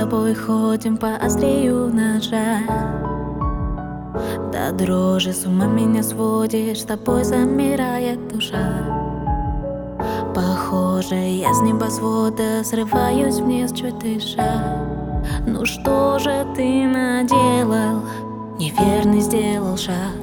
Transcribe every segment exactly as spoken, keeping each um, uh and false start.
тобой ходим по острию ножа. До дрожи с ума меня сводишь, с тобой замирает душа. Похоже, я с небосвода срываюсь вниз, чуть дыша. Ну что же ты наделал? Неверный сделал шаг.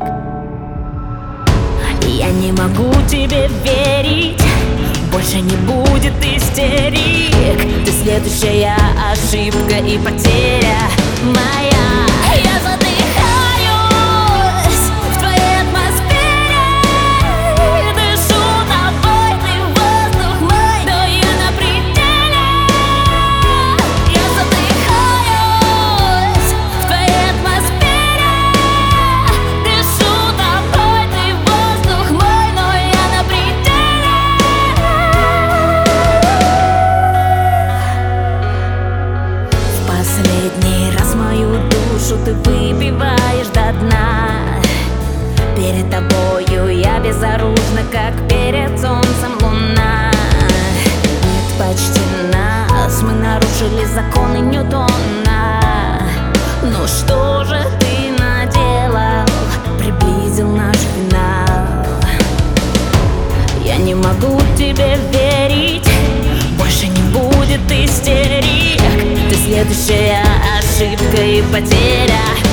Я не могу тебе верить, больше не будет истерик. Ты следующая ошибка и потеря моя. Я задыхаюсь в твоей атмосфере, дышу тобой, ты воздух мой, но я на пределе. Я задыхаюсь в твоей атмосфере, дышу тобой, ты воздух мой, но я на пределе. В последний раз мою душу ты выпиваешь до дна. Перед тобою я безоружна, как перед солнцем луна. Нет, почти нас, мы нарушили законы Ньютона. Ну что же ты наделал? Приблизил наш финал. Я не могу тебе верить, больше не будет истерик. Ты следующая ошибка и потеря